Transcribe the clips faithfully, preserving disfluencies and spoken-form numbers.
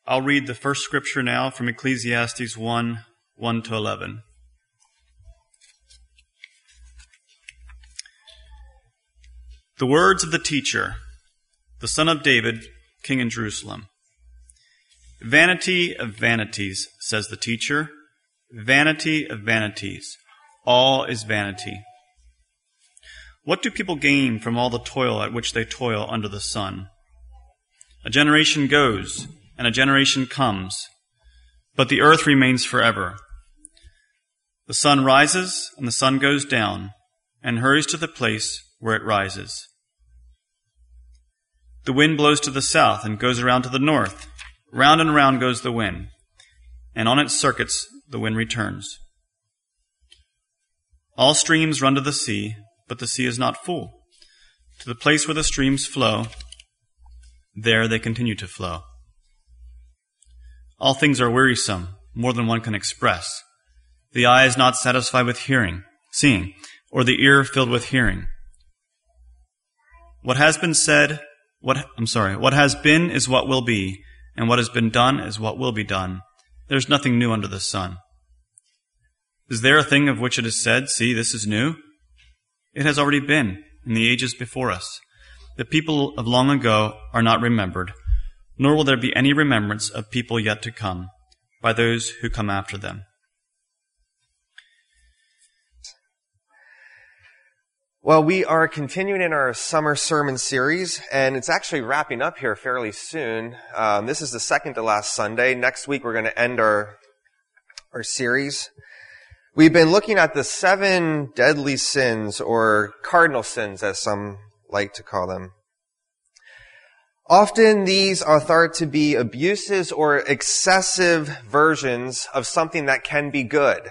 I'll read the first scripture now from Ecclesiastes one, one to eleven. The words of the teacher, the son of David, king in Jerusalem. Vanity of vanities, says the teacher. Vanity of vanities. All is vanity. What do people gain from all the toil at which they toil under the sun? A generation goes, and a generation comes, but the earth remains forever. The sun rises, and the sun goes down, and hurries to the place where it rises. The wind blows to the south and goes around to the north. Round and round goes the wind, and on its circuits the wind returns. All streams run to the sea, but the sea is not full. To the place where the streams flow, there they continue to flow. All things are wearisome, more than one can express. The eye is not satisfied with hearing, seeing, or the ear filled with hearing. What has been said, what I'm sorry, what has been is what will be, and what has been done is what will be done. There's nothing new under the sun. Is there a thing of which it is said, see, this is new? It has already been in the ages before us. The people of long ago are not remembered, nor will there be any remembrance of people yet to come by those who come after them. Well, we are continuing in our summer sermon series, and it's actually wrapping up here fairly soon. Um, this is the second to last Sunday. Next week, we're going to end our our series. We've been looking at the seven deadly sins, or cardinal sins, as some like to call them. Often these are thought to be abuses or excessive versions of something that can be good.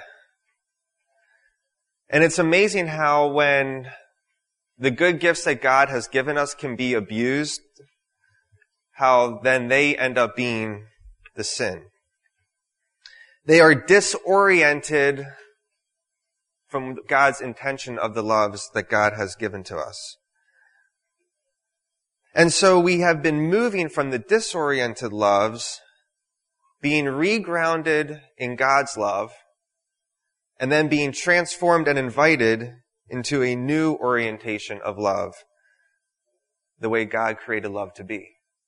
And it's amazing how when the good gifts that God has given us can be abused, how then they end up being the sin. They are disoriented from God's intention of the loves that God has given to us. And so we have been moving from the disoriented loves, being regrounded in God's love, and then being transformed and invited into a new orientation of love, the way God created love to be.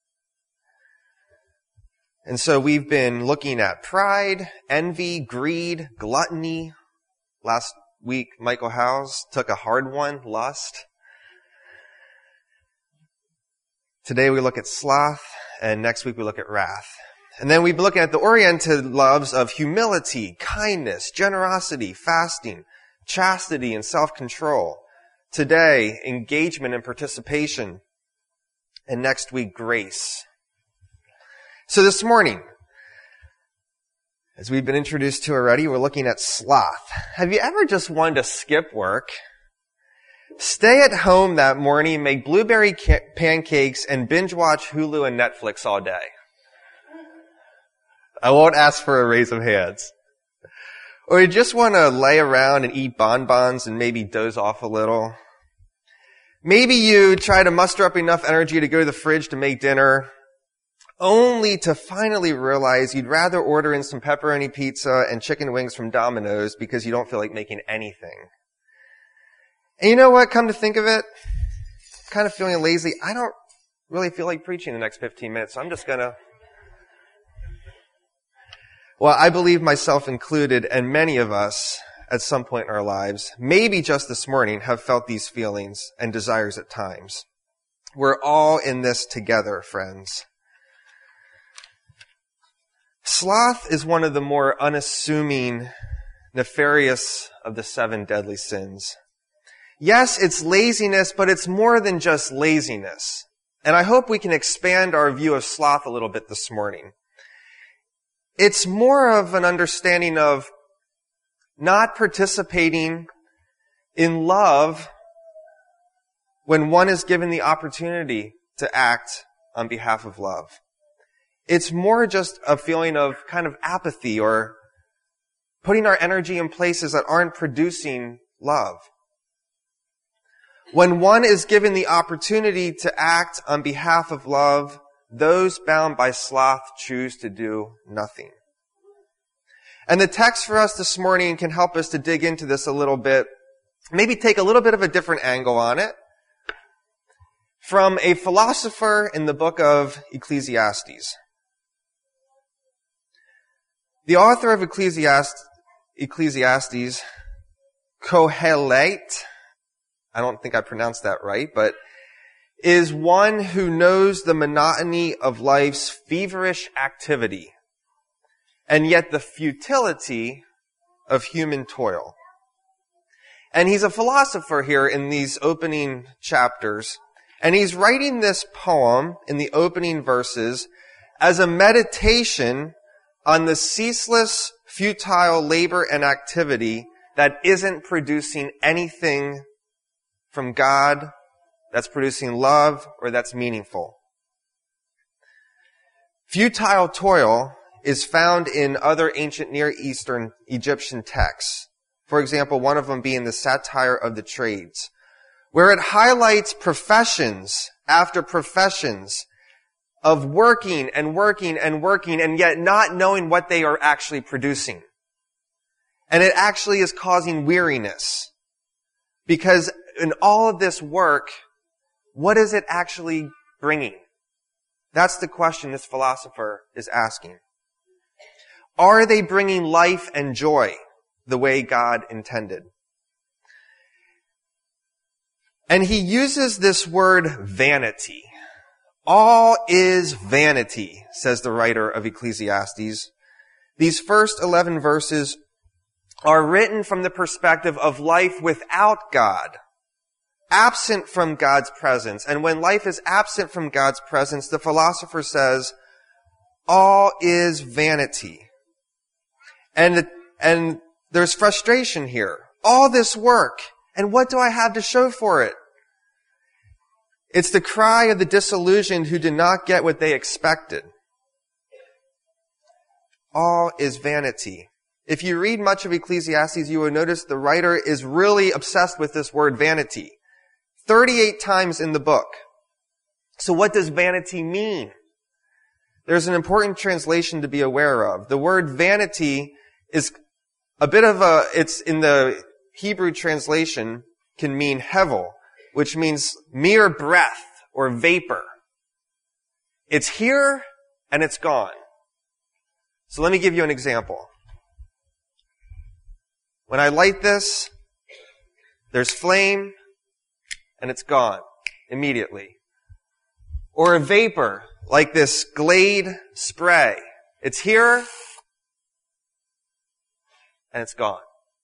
And so we've been looking at pride, envy, greed, gluttony. Last week, Michael Howes took a hard one, lust. Today we look at sloth, and next week we look at wrath. And then we've been looking at the oriented loves of humility, kindness, generosity, fasting, chastity, and self-control. Today, engagement and participation. And next week, grace. So this morning, as we've been introduced to already, we're looking at sloth. Have you ever just wanted to skip work, stay at home that morning, make blueberry ca- pancakes, and binge watch Hulu and Netflix all day? I won't ask for a raise of hands. Or you just want to lay around and eat bonbons and maybe doze off a little. Maybe you try to muster up enough energy to go to the fridge to make dinner, only to finally realize you'd rather order in some pepperoni pizza and chicken wings from Domino's because you don't feel like making anything. And you know what? Come to think of it, I'm kind of feeling lazy. I don't really feel like preaching the next fifteen minutes, so I'm just going to... Well, I believe myself included, and many of us at some point in our lives, maybe just this morning, have felt these feelings and desires at times. We're all in this together, friends. Sloth is one of the more unassuming, nefarious of the seven deadly sins. Yes, it's laziness, but it's more than just laziness. And I hope we can expand our view of sloth a little bit this morning. It's more of an understanding of not participating in love when one is given the opportunity to act on behalf of love. It's more just a feeling of kind of apathy or putting our energy in places that aren't producing love. When one is given the opportunity to act on behalf of love, those bound by sloth choose to do nothing. And the text for us this morning can help us to dig into this a little bit, maybe take a little bit of a different angle on it, from a philosopher in the book of Ecclesiastes. The author of Ecclesiastes, Ecclesiastes, Kohelet, I don't think I pronounced that right, but is one who knows the monotony of life's feverish activity and yet the futility of human toil. And he's a philosopher here in these opening chapters, and he's writing this poem in the opening verses as a meditation on the ceaseless, futile labor and activity that isn't producing anything from God, that's producing love, or that's meaningful. Futile toil is found in other ancient Near Eastern Egyptian texts. For example, one of them being the Satire of the Trades, where it highlights professions after professions of working and working and working and yet not knowing what they are actually producing. And it actually is causing weariness. Because in all of this work, what is it actually bringing? That's the question this philosopher is asking. Are they bringing life and joy the way God intended? And he uses this word vanity. All is vanity, says the writer of Ecclesiastes. These first eleven verses are written from the perspective of life without God, absent from God's presence. And when life is absent from God's presence, the philosopher says, all is vanity. And, and there's frustration here. All this work, and what do I have to show for it? It's the cry of the disillusioned who did not get what they expected. All is vanity. If you read much of Ecclesiastes, you will notice the writer is really obsessed with this word vanity. thirty-eight times in the book. So what does vanity mean? There's an important translation to be aware of. The word vanity is a bit of a, it's in the Hebrew translation, can mean hevel, which means mere breath or vapor. It's here and it's gone. So let me give you an example. When I light this, there's flame and it's gone immediately. Or a vapor, like this Glade spray. It's here and it's gone.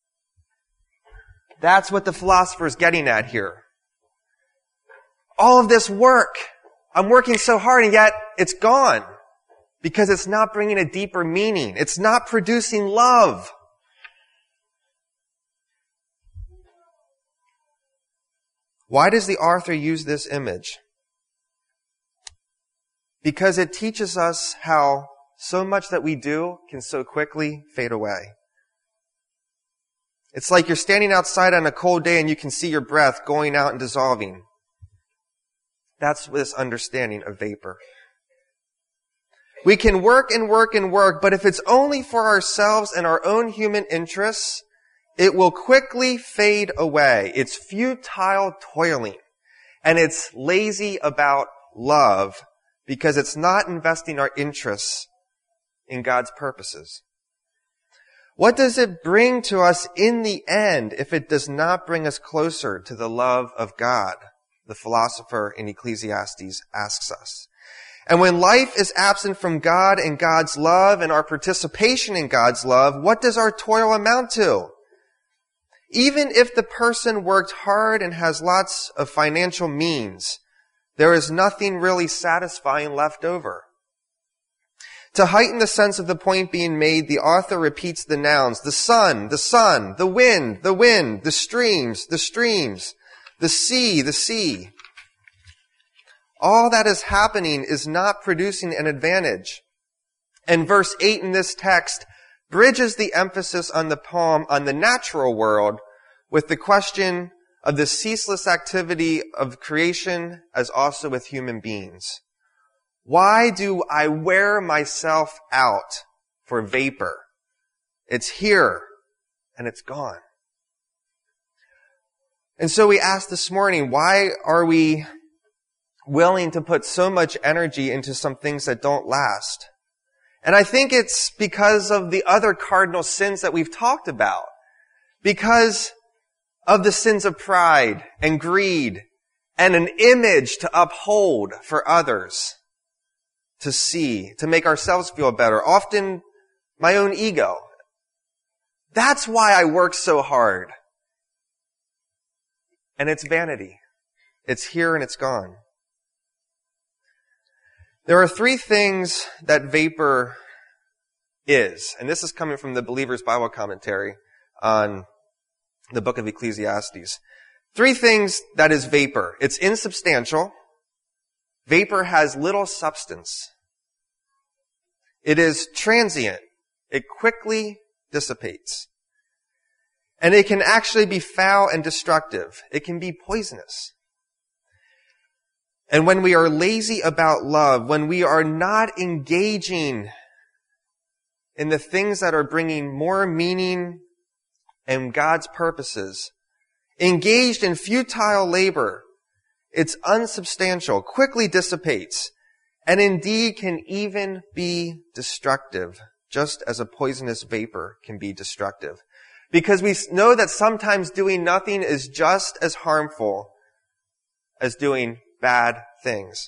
That's what the philosopher is getting at here. All of this work, I'm working so hard and yet it's gone because it's not bringing a deeper meaning. It's not producing love. Why does the author use this image? Because it teaches us how so much that we do can so quickly fade away. It's like you're standing outside on a cold day and you can see your breath going out and dissolving. That's this understanding of vapor. We can work and work and work, but if it's only for ourselves and our own human interests, it will quickly fade away. It's futile toiling. And it's lazy about love because it's not investing our interests in God's purposes. What does it bring to us in the end if it does not bring us closer to the love of God? The philosopher in Ecclesiastes asks us. And when life is absent from God and God's love and our participation in God's love, what does our toil amount to? Even if the person worked hard and has lots of financial means, there is nothing really satisfying left over. To heighten the sense of the point being made, the author repeats the nouns, the sun, the sun, the wind, the wind, the streams, the streams, the sea, the sea. All that is happening is not producing an advantage. And verse eight in this text bridges the emphasis on the poem on the natural world with the question of the ceaseless activity of creation as also with human beings. Why do I wear myself out for vapor? It's here and it's gone. And so we asked this morning, why are we willing to put so much energy into some things that don't last? And I think it's because of the other cardinal sins that we've talked about. Because of the sins of pride and greed and an image to uphold for others, to see, to make ourselves feel better. Often my own ego. That's why I work so hard. And it's vanity. It's here and it's gone. There are three things that vapor is. And this is coming from the Believer's Bible Commentary on the book of Ecclesiastes. Three things that is vapor. It's insubstantial. Vapor has little substance. It is transient. It quickly dissipates. And it can actually be foul and destructive. It can be poisonous. And when we are lazy about love, when we are not engaging in the things that are bringing more meaning and God's purposes, engaged in futile labor, it's unsubstantial, quickly dissipates, and indeed can even be destructive, just as a poisonous vapor can be destructive. Because we know that sometimes doing nothing is just as harmful as doing bad things.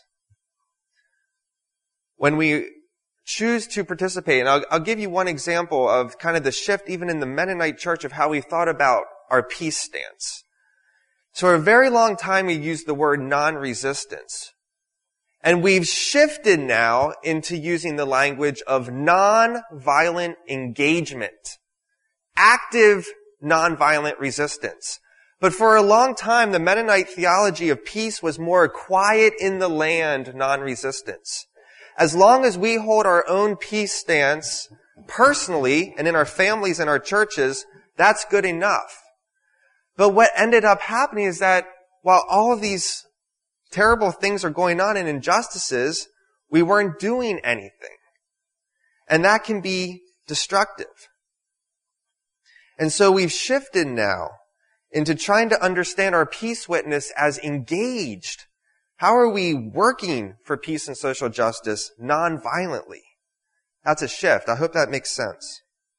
When we choose to participate, and I'll, I'll give you one example of kind of the shift even in the Mennonite church of how we thought about our peace stance. So for a very long time we used the word non-resistance. And we've shifted now into using the language of non-violent engagement. Active non-violent resistance. But for a long time, the Mennonite theology of peace was more quiet in the land non-resistance. As long as we hold our own peace stance personally and in our families and our churches, that's good enough. But what ended up happening is that while all of these terrible things are going on and injustices, we weren't doing anything. And that can be destructive. And so we've shifted now into trying to understand our peace witness as engaged. How are we working for peace and social justice non-violently? That's a shift. I hope that makes sense.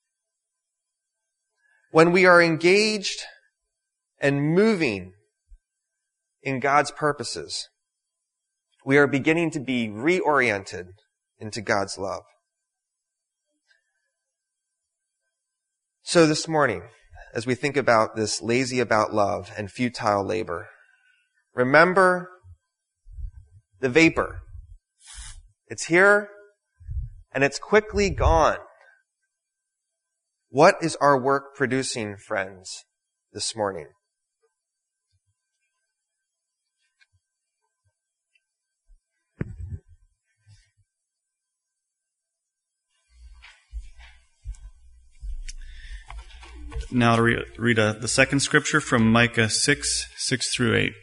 When we are engaged and moving in God's purposes, we are beginning to be reoriented into God's love. So this morning, as we think about this lazy about love and futile labor, remember the vapor. It's here and it's quickly gone. What is our work producing, friends, this morning? Now to re- read uh, the second scripture from Micah six, six through eight.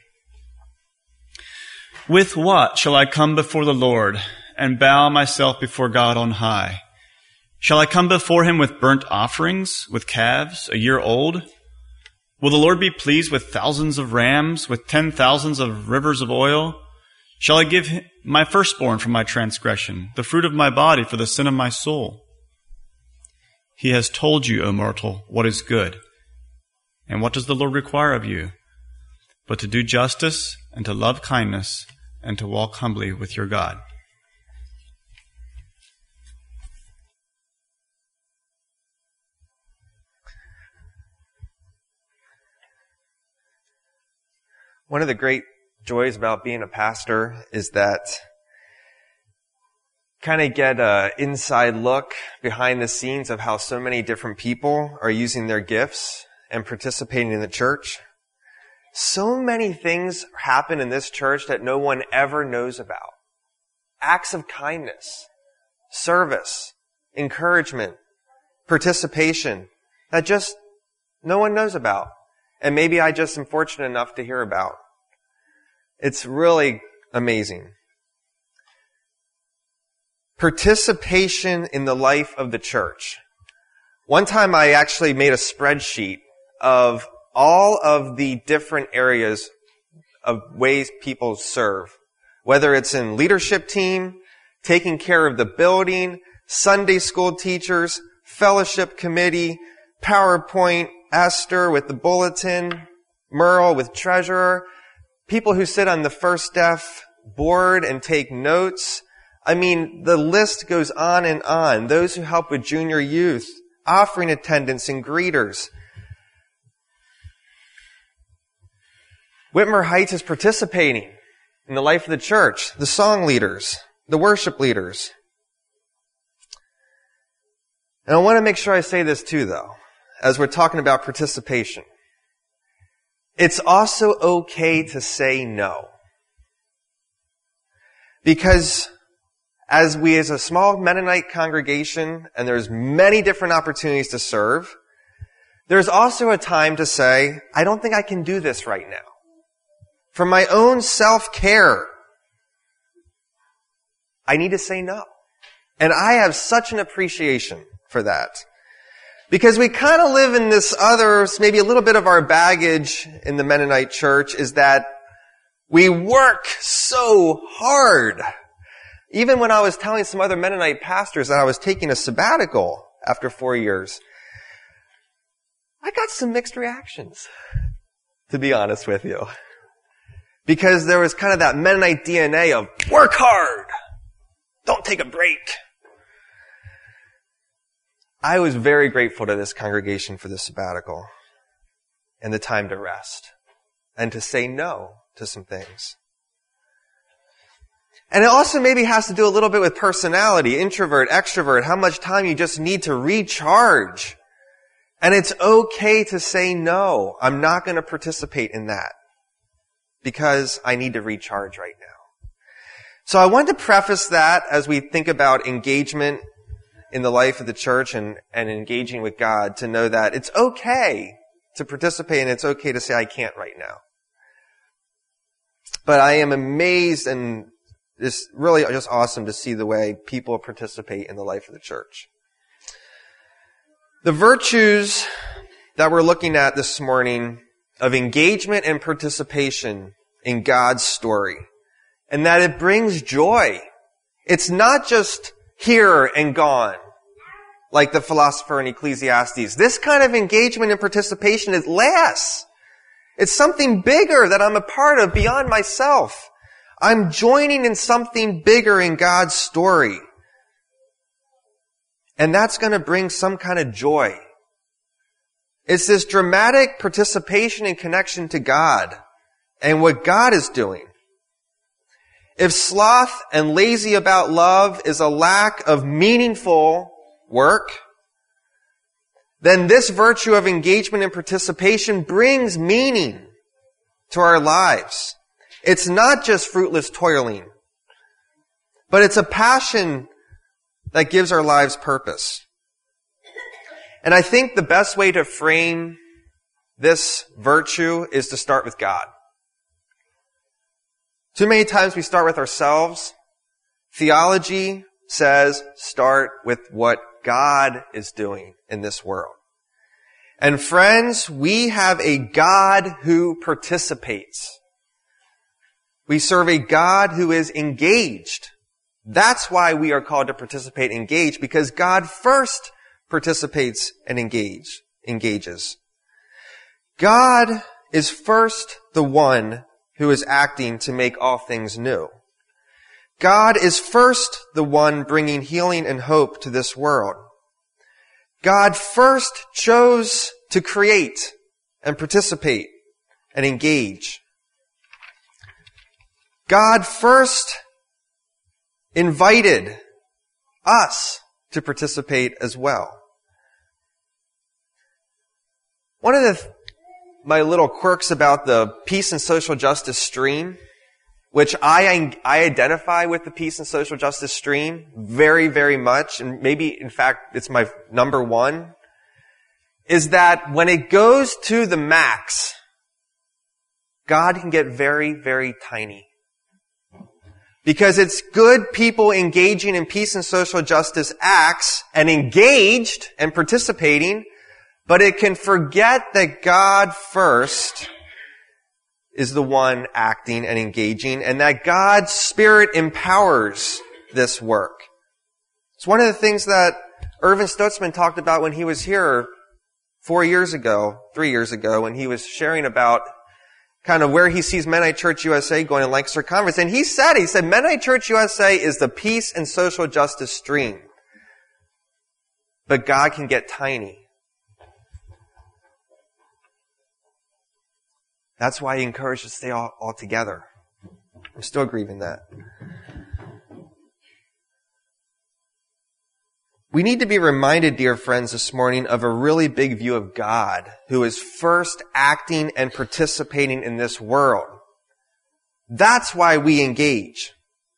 With what shall I come before the Lord and bow myself before God on high? Shall I come before him with burnt offerings, with calves a year old? Will the Lord be pleased with thousands of rams, with ten thousands of rivers of oil? Shall I give my firstborn for my transgression, the fruit of my body for the sin of my soul? He has told you, O mortal, what is good. And what does the Lord require of you? But to do justice and to love kindness and to walk humbly with your God. One of the great joys about being a pastor is that kind of get an inside look behind the scenes of how so many different people are using their gifts and participating in the church. So many things happen in this church that no one ever knows about. Acts of kindness, service, encouragement, participation that just no one knows about. And maybe I just am fortunate enough to hear about. It's really amazing. Participation in the life of the church. One time I actually made a spreadsheet of all of the different areas of ways people serve. Whether it's in leadership team, taking care of the building, Sunday school teachers, fellowship committee, PowerPoint, Esther with the bulletin, Merle with treasurer, people who sit on the First Def board and take notes. I mean, the list goes on and on. Those who help with junior youth, offering attendants and greeters. Whitmer Heights is participating in the life of the church, the song leaders, the worship leaders. And I want to make sure I say this too, though, as we're talking about participation. It's also okay to say no. Because as we, as a small Mennonite congregation, and there's many different opportunities to serve, there's also a time to say, I don't think I can do this right now. For my own self-care, I need to say no. And I have such an appreciation for that. Because we kind of live in this other, maybe a little bit of our baggage in the Mennonite church is that we work so hard. Even when I was telling some other Mennonite pastors that I was taking a sabbatical after four years, I got some mixed reactions, to be honest with you. Because there was kind of that Mennonite D N A of work hard, don't take a break. I was very grateful to this congregation for this sabbatical and the time to rest and to say no to some things. And it also maybe has to do a little bit with personality, introvert, extrovert, how much time you just need to recharge. And it's okay to say no. I'm not going to participate in that because I need to recharge right now. So I want to preface that as we think about engagement in the life of the church and, and engaging with God, to know that it's okay to participate and it's okay to say I can't right now. But I am amazed and it's really just awesome to see the way people participate in the life of the church. The virtues that we're looking at this morning of engagement and participation in God's story, and that it brings joy. It's not just here and gone, like the philosopher in Ecclesiastes. This kind of engagement and participation, it lasts. It's something bigger that I'm a part of beyond myself. I'm joining in something bigger in God's story. And that's going to bring some kind of joy. It's this dramatic participation and connection to God and what God is doing. If sloth and lazy about love is a lack of meaningful work, then this virtue of engagement and participation brings meaning to our lives. It's not just fruitless toiling, but it's a passion that gives our lives purpose. And I think the best way to frame this virtue is to start with God. Too many times we start with ourselves. Theology says start with what God is doing in this world. And friends, we have a God who participates. We serve a God who is engaged. That's why we are called to participate and engage, because God first participates and engage, engages. God is first the one who is acting to make all things new. God is first the one bringing healing and hope to this world. God first chose to create and participate and engage. God first invited us to participate as well. One of the, my little quirks about the peace and social justice stream, which I, I identify with the peace and social justice stream very, very much, and maybe, in fact, it's my number one, is that when it goes to the max, God can get very, very tiny. Because it's good people engaging in peace and social justice acts and engaged and participating, but it can forget that God first is the one acting and engaging, and that God's Spirit empowers this work. It's one of the things that Irvin Stutzman talked about when he was here four years ago, three years ago, when he was sharing about kind of where he sees Mennonite Church U S A going in Lancaster Conference. And he said, he said, Mennonite Church U S A is the peace and social justice stream. But God can get tiny. That's why he encouraged us to stay all, all together. I'm still grieving that. We need to be reminded, dear friends, this morning of a really big view of God who is first acting and participating in this world. That's why we engage.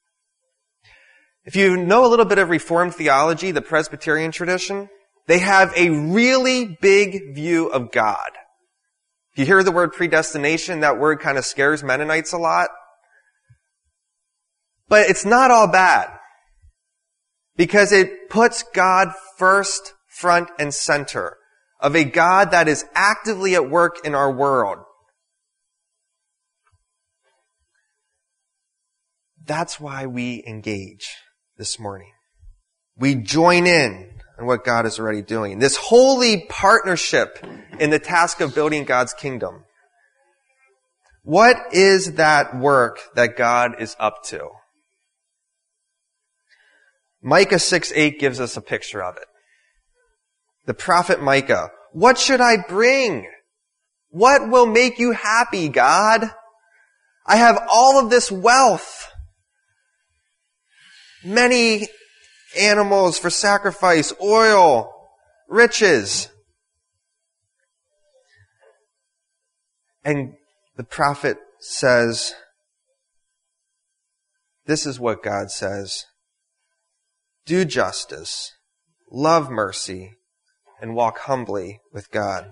If you know a little bit of Reformed theology, the Presbyterian tradition, they have a really big view of God. If you hear the word predestination, that word kind of scares Mennonites a lot. But it's not all bad. Because it puts God first, front, and center of a God that is actively at work in our world. That's why we engage this morning. We join in on what God is already doing. This holy partnership in the task of building God's kingdom. What is that work that God is up to? Micah six eight gives us a picture of it. The prophet Micah, what should I bring? What will make you happy, God? I have all of this wealth. Many animals for sacrifice, oil, riches. And the prophet says, this is what God says. Do justice, love mercy, and walk humbly with God.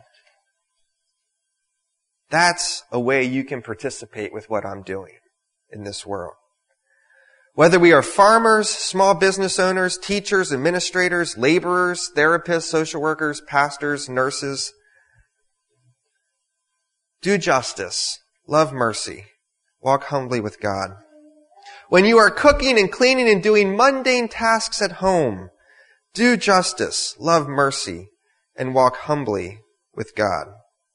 That's a way you can participate with what I'm doing in this world. Whether we are farmers, small business owners, teachers, administrators, laborers, therapists, social workers, pastors, nurses, do justice, love mercy, walk humbly with God. When you are cooking and cleaning and doing mundane tasks at home, do justice, love mercy, and walk humbly with God.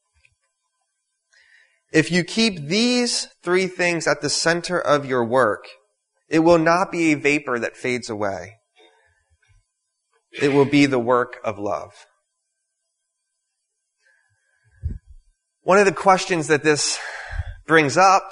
If you keep these three things at the center of your work, it will not be a vapor that fades away. It will be the work of love. One of the questions that this brings up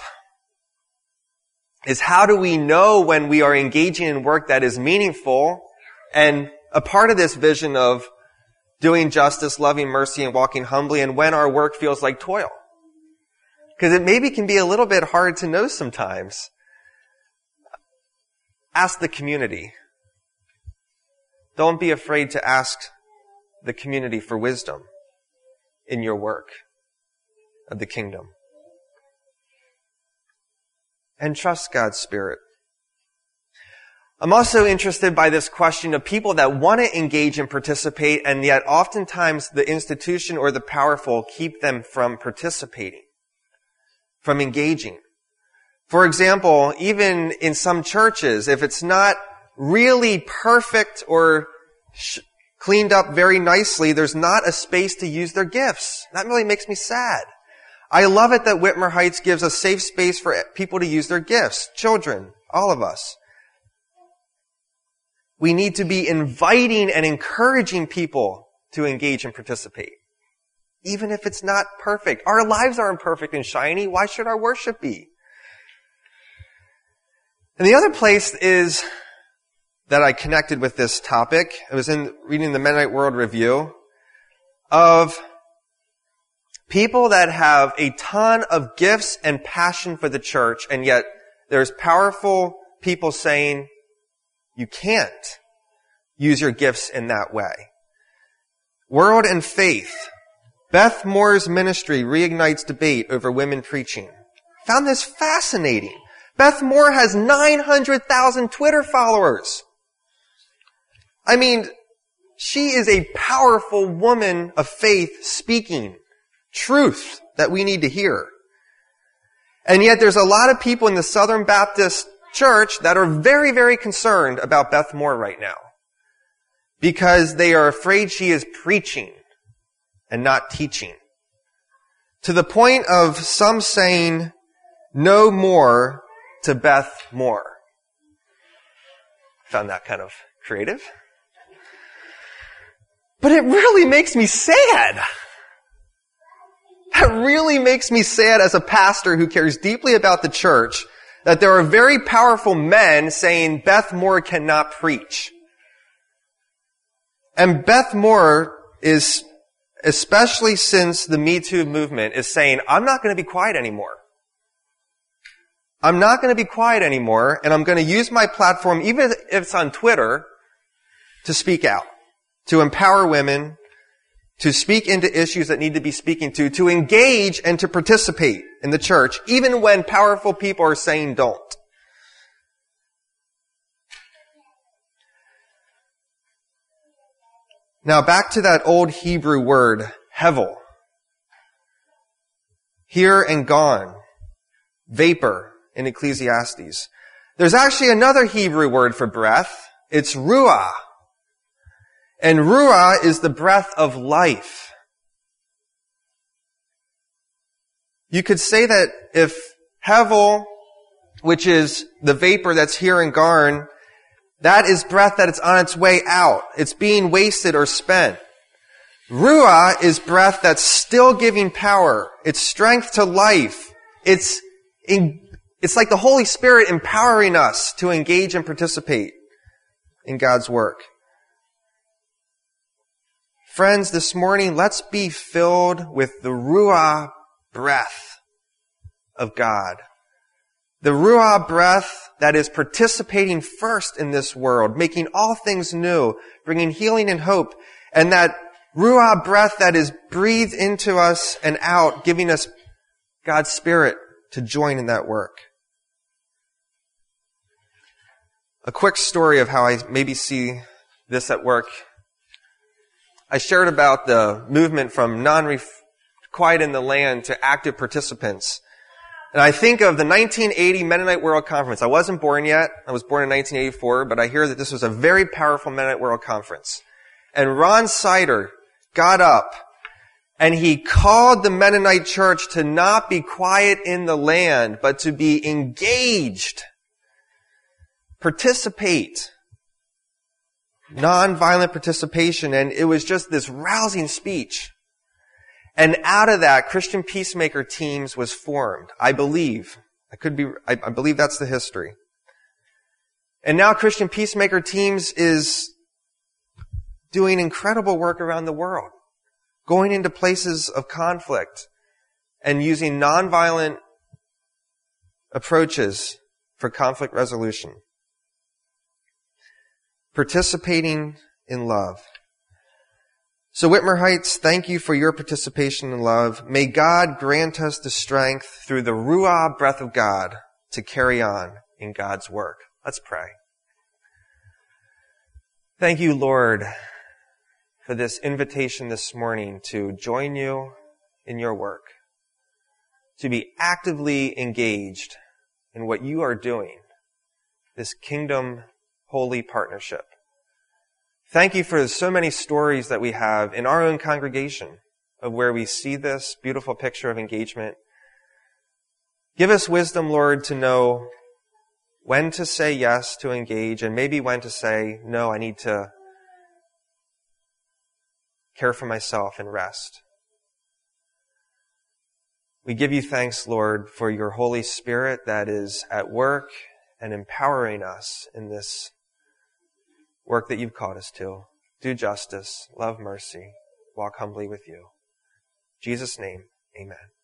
is how do we know when we are engaging in work that is meaningful? And a part of this vision of doing justice, loving mercy, and walking humbly, and when our work feels like toil. Because it maybe can be a little bit hard to know sometimes. Ask the community. Don't be afraid to ask the community for wisdom in your work of the kingdom. And trust God's Spirit. I'm also interested by this question of people that want to engage and participate, and yet oftentimes the institution or the powerful keep them from participating, from engaging. For example, even in some churches, if it's not really perfect or sh- cleaned up very nicely, there's not a space to use their gifts. That really makes me sad. I love it that Whitmer Heights gives a safe space for people to use their gifts. Children, all of us. We need to be inviting and encouraging people to engage and participate. Even if it's not perfect. Our lives aren't perfect and shiny. Why should our worship be? And the other place is that I connected with this topic. I was in reading the Mennonite World Review of people that have a ton of gifts and passion for the church, and yet there's powerful people saying, you can't use your gifts in that way. World and Faith. Beth Moore's ministry reignites debate over women preaching. Found this fascinating. Beth Moore has nine hundred thousand Twitter followers. I mean, she is a powerful woman of faith speaking truth that we need to hear. And yet there's a lot of people in the Southern Baptist Church that are very, very concerned about Beth Moore right now because they are afraid she is preaching and not teaching. To the point of some saying, no more to Beth Moore. Found that kind of creative. But it really makes me sad. That really makes me sad as a pastor who cares deeply about the church that there are very powerful men saying Beth Moore cannot preach. And Beth Moore is, especially since the Me Too movement, is saying, I'm not going to be quiet anymore. I'm not going to be quiet anymore, and I'm going to use my platform, even if it's on Twitter, to speak out, to empower women, to speak into issues that need to be speaking to, to engage and to participate in the church, even when powerful people are saying don't. Now back to that old Hebrew word, hevel. Here and gone. Vapor in Ecclesiastes. There's actually another Hebrew word for breath. It's ruah. And ruah is the breath of life. You could say that if hevel, which is the vapor that's here and gone, that is breath that is on its way out. It's being wasted or spent. Ruah is breath that's still giving power. It's strength to life. It's in, it's like the Holy Spirit empowering us to engage and participate in God's work. Friends, this morning, let's be filled with the Ruah breath of God. The Ruah breath that is participating first in this world, making all things new, bringing healing and hope, and that Ruah breath that is breathed into us and out, giving us God's Spirit to join in that work. A quick story of how I maybe see this at work. I shared about the movement from non-quiet in the land to active participants. And I think of the nineteen eighty Mennonite World Conference. I wasn't born yet. I was born in nineteen eighty-four, but I hear that this was a very powerful Mennonite World Conference. And Ron Sider got up and he called the Mennonite church to not be quiet in the land, but to be engaged. Participate. Non-violent participation. And it was just this rousing speech. And out of that, Christian Peacemaker Teams was formed. I believe. I could be, I, I believe that's the history. And now Christian Peacemaker Teams is doing incredible work around the world. Going into places of conflict and using nonviolent approaches for conflict resolution. Participating in love. So Whitmer Heights, thank you for your participation in love. May God grant us the strength through the Ruah breath of God to carry on in God's work. Let's pray. Thank you, Lord, for this invitation this morning to join you in your work, to be actively engaged in what you are doing, this kingdom holy partnership. Thank you for so many stories that we have in our own congregation of where we see this beautiful picture of engagement. Give us wisdom, Lord, to know when to say yes to engage and maybe when to say, no, I need to care for myself and rest. We give you thanks, Lord, for your Holy Spirit that is at work and empowering us in this work that you've called us to. Do justice, love mercy, walk humbly with you. In Jesus' name, amen.